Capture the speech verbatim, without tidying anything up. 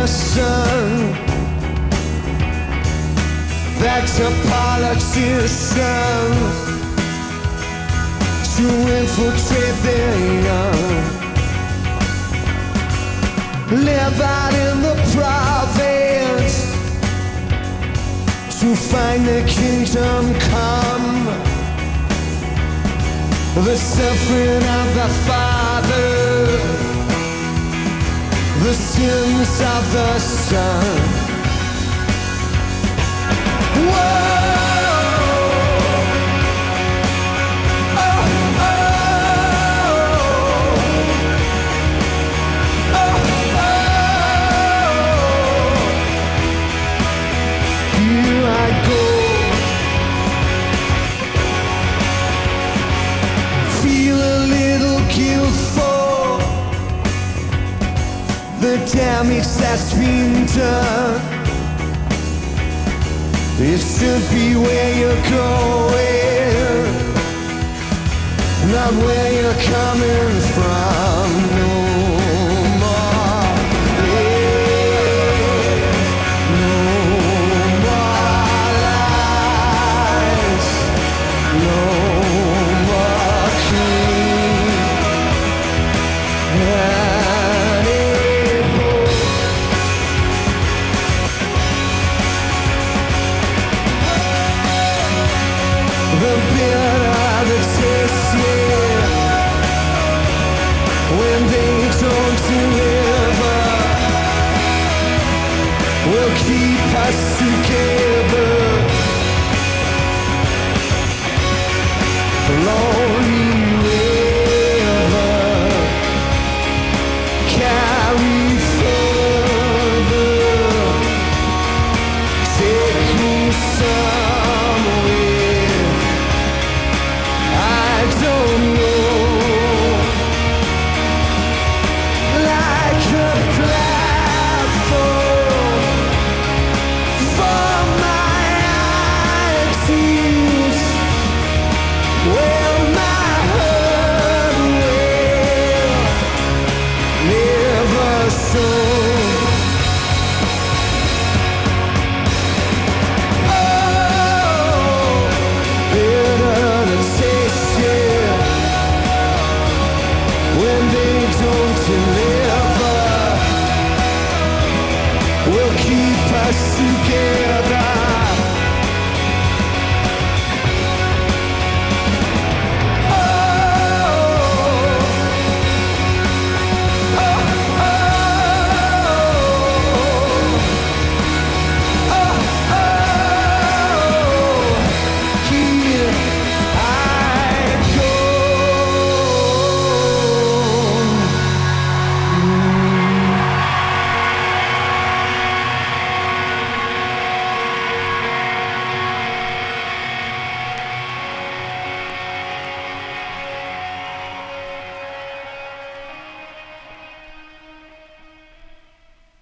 sun. Back to politicians to infiltrate their young. Live out in the province to find the kingdom come. The suffering of the Father, the sins of the Son. Whoa! The damage that's been done. It should be where you're going, not where you're coming from. No more, yeah. No more lies, no more king. Yeah. The bitter, the taste, yeah. When they don't deliver, will keep us together. Lonely river, carry further, take me somewhere I don't know, like a platform for my ideals, where my heart will never soar. When they don't deliver, we'll keep us together.